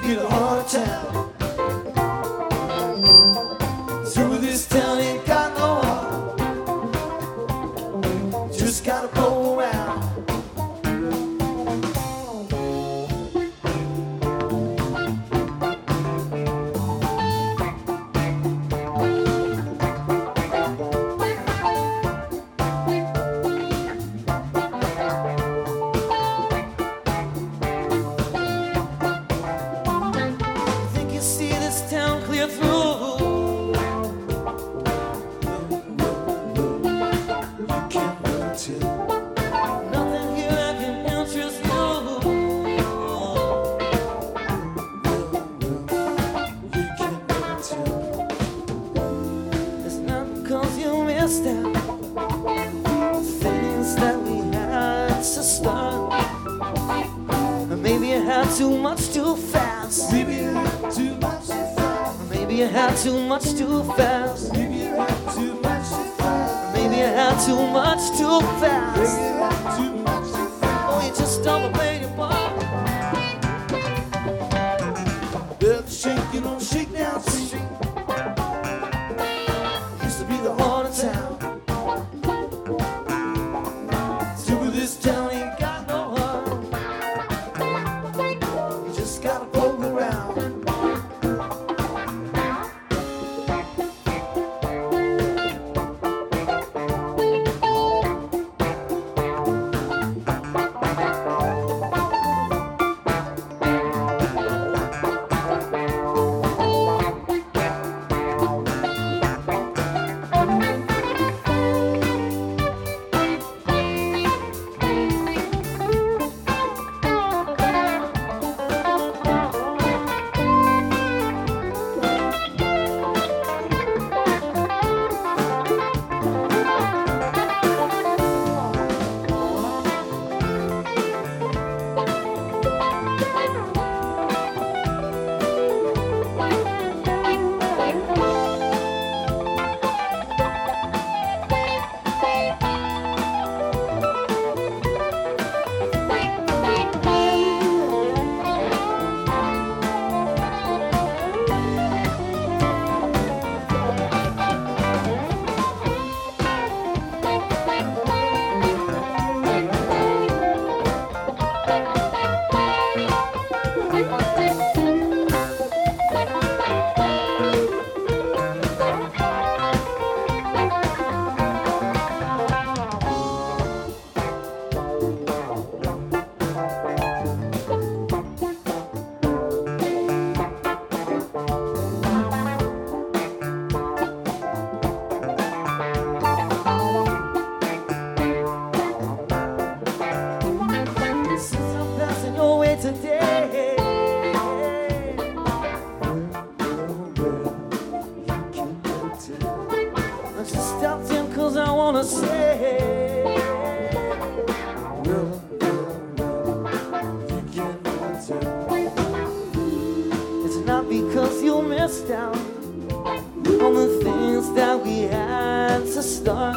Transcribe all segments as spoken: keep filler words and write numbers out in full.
be the heart of town. Through this town ain't got no heart. Just gotta go around. Too much too fast. Maybe you had too much too fast. Maybe you had too much too fast. Maybe you had too much too fast. Maybe you had too much too fast. Maybe you had too much too fast. Oh, you just overplayed your part. Well, shake, you don't shake down street. Used to be the heart of town. Through this town ain't got no heart. You just gotta poke around. Today, I just stopped in cause I wanna say, it's not because you missed out on the things that we had to start.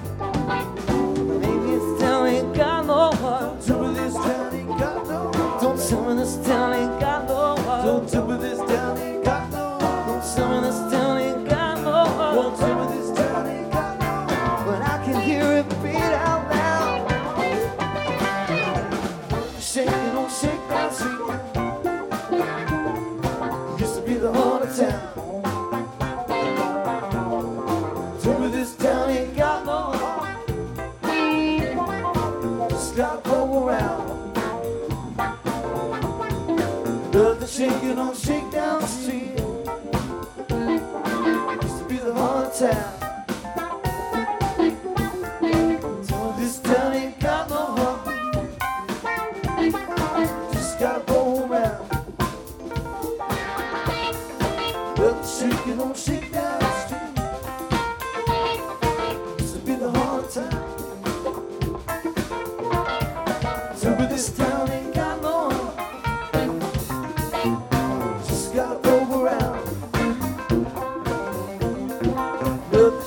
Maybe it's down ain't got no heart. Some of this town ain't got no heart. Don't tell me this town ain't got no heart. Don't tell me this town ain't got no heart. Don't tell me this town ain't got no heart. Don't tell me this town ain't got no heart. But I can hear it beat out loud. Shake it, don't shake that street. Used to be the heart of town. Tell me this town ain't got no heart. Just gotta go around. Love to shake it, don't shake down the street. Used to be the heart of town. Tell me this town ain't got no heart. Just gotta go around. Love to shake it, don't shake down the street. Used to be the heart of town. Tell me this town ain't got no heart. Just gotta go around. Love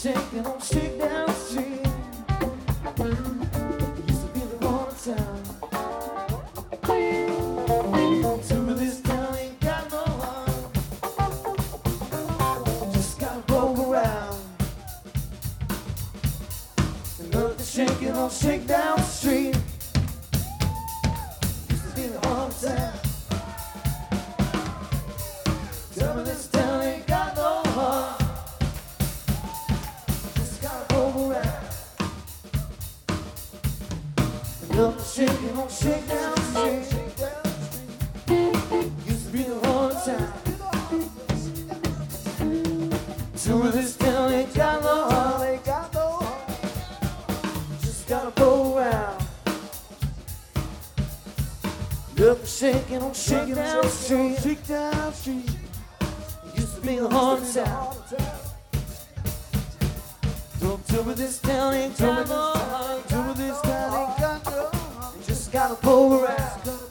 shaking on Shakedown Street. Used to be the one town. Some of this town ain't got no heart. Just gotta poke around. Another shaking on Shakedown Street. Used to be the one town. Some of this town ain't got no heart. Just gotta poke around. Another shaking on Shakedown Street. Used to be the one time. Some of this town ain't got no heart. Ain't got no heart. Just gotta go around. Another shaking on Shakedown Street. Shakedown Street. Used to be the one time. Don't tell me this town ain't got no heart. Tell me this town ain't got no heart. Just gotta pull around.